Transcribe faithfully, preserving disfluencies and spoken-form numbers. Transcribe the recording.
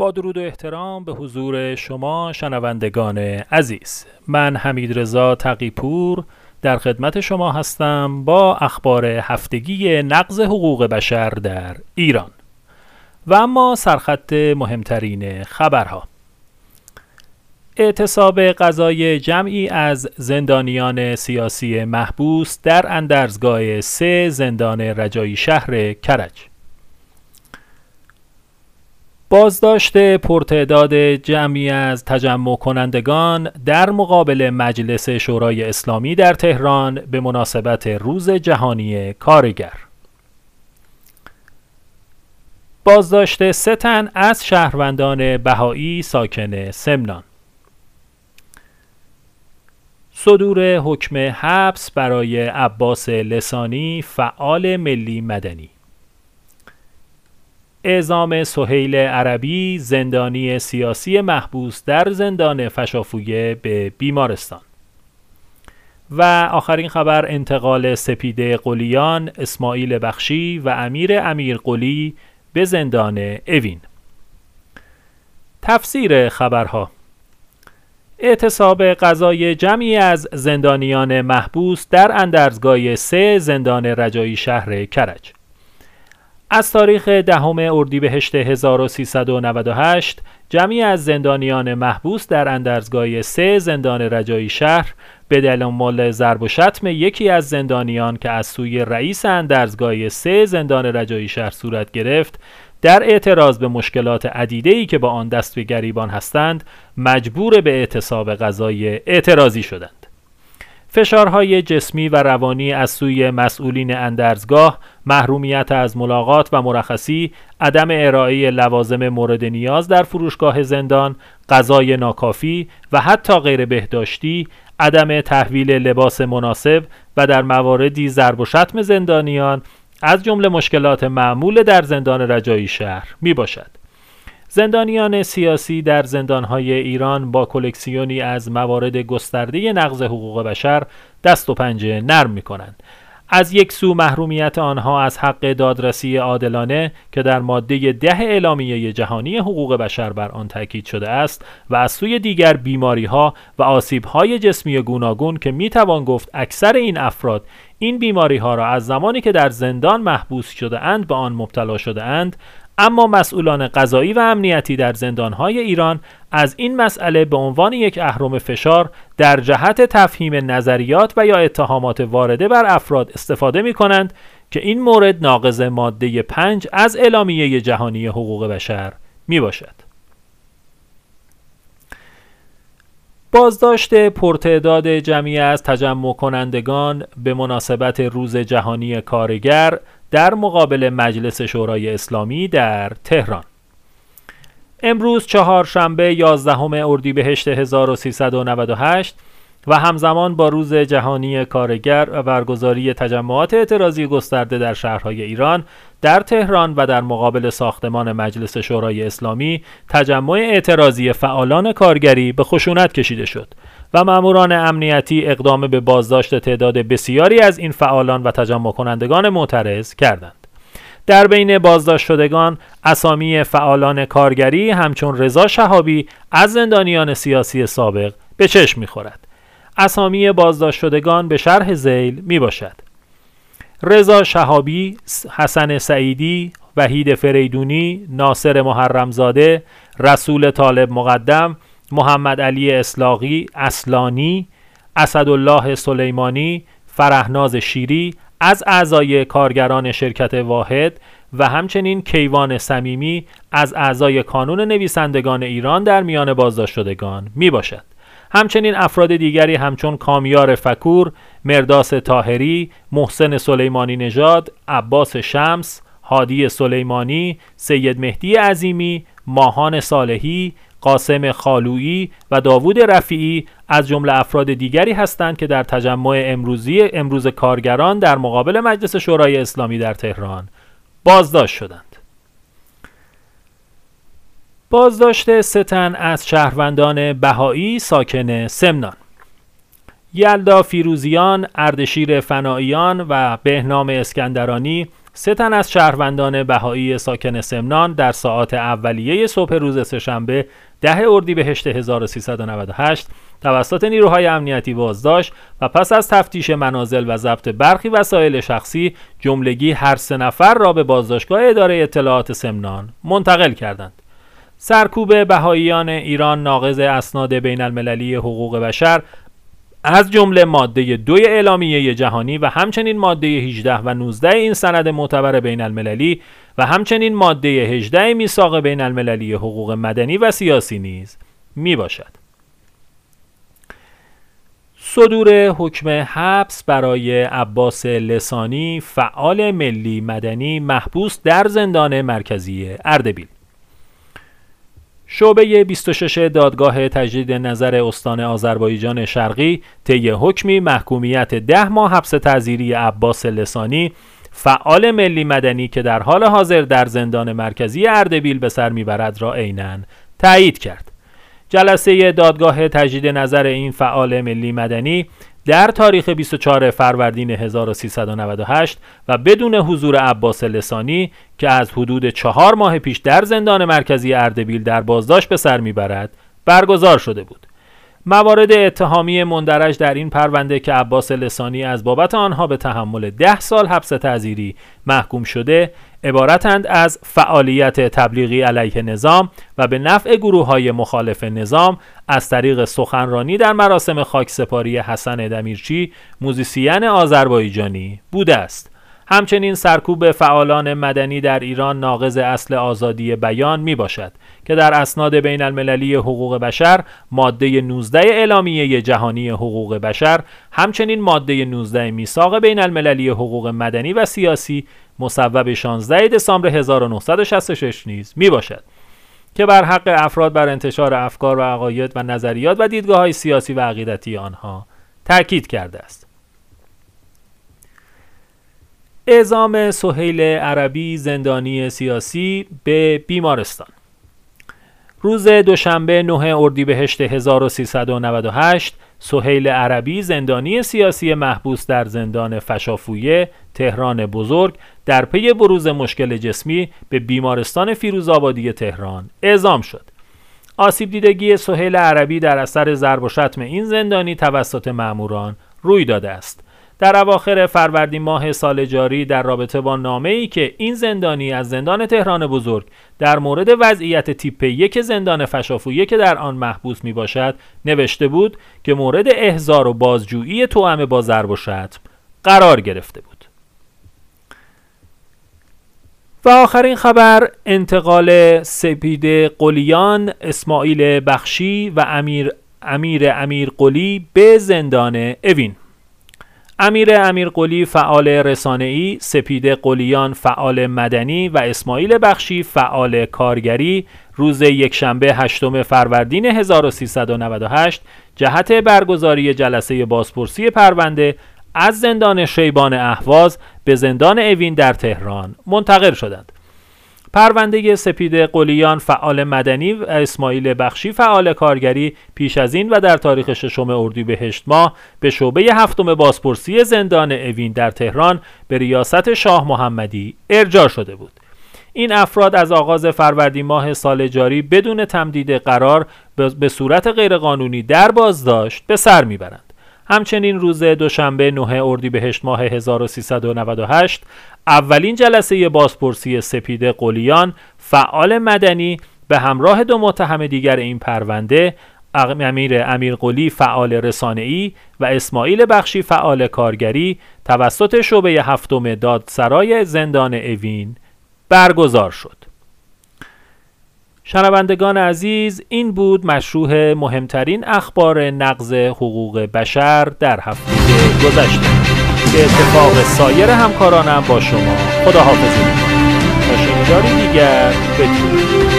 با درود و احترام به حضور شما شنوندگان عزیز، من حمیدرضا تقی‌پور در خدمت شما هستم با اخبار هفتگی نقض حقوق بشر در ایران. و اما سرخط مهمترین خبرها: اعتصاب قضای جمعی از زندانیان سیاسی محبوس در اندرزگاه سه زندان رجایی شهر کرج. بازداشت پرتعداد جمعی از تجمع کنندگان در مقابل مجلس شورای اسلامی در تهران به مناسبت روز جهانی کارگر. بازداشت سه تن از شهروندان بهایی ساکن سمنان. صدور حکم حبس برای عباس لسانی فعال ملی مدنی. اعزام سهیل عربی زندانی سیاسی محبوس در زندان فشافویه به بیمارستان. و آخرین خبر انتقال سپیده قلیان اسماعیل بخشی و امیر امیر قلی به زندان اوین. تفسیر خبرها: اعتصاب قضای جمعی از زندانیان محبوس در اندرزگاه سه زندان رجایی شهر کرج. از تاریخ دهم اردیبهشت هزار و سیصد و نود و هشت جمعی از زندانیان محبوس در اندرزگاه سه زندان رجایی شهر به دنبال ضرب و شتم یکی از زندانیان که از سوی رئیس اندرزگاه سه زندان رجایی شهر صورت گرفت، در اعتراض به مشکلات عدیده‌ای که با آن دست به گریبان هستند، مجبور به اعتصاب قضایی اعتراضی شدند. فشارهای جسمی و روانی از سوی مسئولین اندرزگاه، محرومیت از ملاقات و مرخصی، عدم ارائه لوازم مورد نیاز در فروشگاه زندان، غذای ناکافی و حتی غیر بهداشتی، عدم تحویل لباس مناسب و در مواردی ضرب و شتم زندانیان از جمله مشکلات معمول در زندان رجایی شهر می باشد. زندانیان سیاسی در زندانهای ایران با کلکسیونی از موارد گسترده نقض حقوق بشر دست و پنجه نرم می کنند. از یک سو محرومیت آنها از حق دادرسی عادلانه که در ماده ده اعلامیه جهانی حقوق بشر بر آن تاکید شده است، و از سوی دیگر بیماری‌ها و آسیب‌های جسمی گوناگون که می‌توان گفت اکثر این افراد این بیماری‌ها را از زمانی که در زندان محبوس شده اند به آن مبتلا شده اند، اما مسئولان قضایی و امنیتی در زندانهای ایران از این مسئله به عنوان یک اهرم فشار در جهت تفهیم نظریات و یا اتهامات وارده بر افراد استفاده می کنند که این مورد ناقض ماده پنج از اعلامیه جهانی حقوق بشر می باشد. بازداشت پرتعداد جمعی از تجمع کنندگان به مناسبت روز جهانی کارگر در مقابل مجلس شورای اسلامی در تهران. امروز چهارشنبه یازدهم اردیبهشت هزار و سیصد و نود و هشت و همزمان با روز جهانی کارگر و برگزاری تجمعات اعتراضی گسترده در شهرهای ایران، در تهران و در مقابل ساختمان مجلس شورای اسلامی تجمع اعتراضی فعالان کارگری به خشونت کشیده شد و ماموران امنیتی اقدام به بازداشت تعداد بسیاری از این فعالان و تجمع کنندگان معترض کردند. در بین بازداشت شدگان اسامی فعالان کارگری همچون رضا شهابی از زندانیان سیاسی سابق به چشم می‌خورد. اسامی بازداشت شدگان به شرح ذیل می باشد: رضا شهابی، حسن سعیدی، وحید فریدونی، ناصر محرمزاده، رسول طالب مقدم، محمد علی اصلاقی اصلانی، اسدالله سلیمانی، فرهناز شیری از اعضای کارگران شرکت واحد و همچنین کیوان صمیمی از اعضای کانون نویسندگان ایران در میان بازداشت شدگان می باشد. همچنین افراد دیگری همچون کامیار فکور، مرداس طاهری، محسن سلیمانی نژاد، عباس شمس، هادی سلیمانی، سید مهدی عظیمی، ماهان صالحی، قاسم خالویی و داوود رفیعی از جمله افراد دیگری هستند که در تجمع امروزی امروز کارگران در مقابل مجلس شورای اسلامی در تهران بازداشت شدند. بازداشت سه تن از شهروندان بهایی ساکن سمنان. یلدا فیروزیان، اردشیر فناییان و بهنام اسکندرانی، سه تن از شهروندان بهایی ساکن سمنان در ساعات اولیه صبح روز سه‌شنبه ده اردیبهشت هزار و سیصد و نود و هشت توسط نیروهای امنیتی بازداشت و پس از تفتیش منازل و ضبط برخی وسایل شخصی جملگی هر سه نفر را به بازداشتگاه اداره اطلاعات سمنان منتقل کردند. سرکوب بهاییان ایران ناقض اسناد بین المللی حقوق بشر از جمله ماده دو اعلامیه جهانی و همچنین ماده هجده و نوزده این سند معتبر بین المللی و همچنین ماده هجده میثاق بین المللی حقوق مدنی و سیاسی نیز می باشد. صدور حکم حبس برای عباس لسانی فعال ملی مدنی محبوس در زندان مرکزی اردبیل. شعبه بیست و شش دادگاه تجدید نظر استان آذربایجان شرقی طی حکمی محکومیت ده ماه حبس تعزیری عباس لسانی فعال ملی مدنی که در حال حاضر در زندان مرکزی اردبیل به سر میبرد را عیناً تایید کرد. جلسه دادگاه تجدید نظر این فعال ملی مدنی در تاریخ بیست و چهارم فروردین هزار و سیصد و نود و هشت و بدون حضور عباس لسانی که از حدود چهار ماه پیش در زندان مرکزی اردبیل در بازداشت به سر میبرد برگزار شده بود. موارد اتهامی مندرج در این پرونده که عباس لسانی از بابت آنها به تحمل ده سال حبس تعزیری محکوم شده عبارتند از فعالیت تبلیغی علیه نظام و به نفع گروه‌های مخالف نظام از طریق سخنرانی در مراسم خاکسپاری حسن دمیرچی موزیسین آذربایجانی بوده است. همچنین سرکوب فعالان مدنی در ایران ناقض اصل آزادی بیان می باشد که در اسناد بین المللی حقوق بشر ماده نوزده اعلامیه جهانی حقوق بشر همچنین ماده نوزده میثاق بین المللی حقوق مدنی و سیاسی مصوب شانزده دسامبر هزار و نهصد و شصت و شش نیز می باشد که بر حق افراد بر انتشار افکار و عقاید و نظریات و دیدگاه‌های سیاسی و عقیدتی آنها تاکید کرده است. اعزام سهیل عربی زندانی سیاسی به بیمارستان. روز دوشنبه نه اردیبهشت هزار و سیصد و نود و هشت سهیل عربی زندانی سیاسی محبوس در زندان فشافویه تهران بزرگ در پی بروز مشکل جسمی به بیمارستان فیروزآبادی تهران اعزام شد. آسیب دیدگی سهیل عربی در اثر ضرب و شتم این زندانی توسط مأموران روی داده است. در اواخر فروردین ماه سال جاری در رابطه با نامه‌ای که این زندانی از زندان تهران بزرگ در مورد وضعیت تیپ یک زندان فشافویه که در آن محبوس می باشد نوشته بود که مورد احضار و بازجویی توأم با ضرب و شتم قرار گرفته بود. و آخرین خبر انتقال سپید قلیان، اسماعیل بخشی و امیر امیر امیر قلی به زندان اوین. امیر امیر قلی فعال رسانه‌ای، سپید قلیان فعال مدنی و اسماعیل بخشی فعال کارگری روز یکشنبه هشتم فروردین هزار و سیصد و نود و هشت جهت برگزاری جلسه بازپرسی پرونده از زندان شیبان اهواز به زندان اوین در تهران منتقل شدند. پرونده سپید قلیان فعال مدنی و اسماعیل بخشی فعال کارگری پیش از این و در تاریخ ششم اردیبهشت ماه به شعبه هفتم بازپرسی زندان اوین در تهران به ریاست شاه محمدی ارجاع شده بود. این افراد از آغاز فروردین ماه سال جاری بدون تمدید قرار به صورت غیرقانونی در بازداشت به سر میبرند. همچنین روز دوشنبه نه اردیبهشت ماه هزار و سیصد و نود و هشت اولین جلسه بازپرسی سپید قلیان فعال مدنی به همراه دو متهم دیگر این پرونده امیر امیر قلی فعال رسانه‌ای و اسماعیل بخشی فعال کارگری توسط شعبه هفتم دادسرای زندان اوین برگزار شد. شنوندگان عزیز، این بود مشروح مهمترین اخبار نقض حقوق بشر در هفته گذشته. به اتفاق سایر همکارانم با شما خداحافظی می‌کنم. تا شنیداری دیگر بدرود.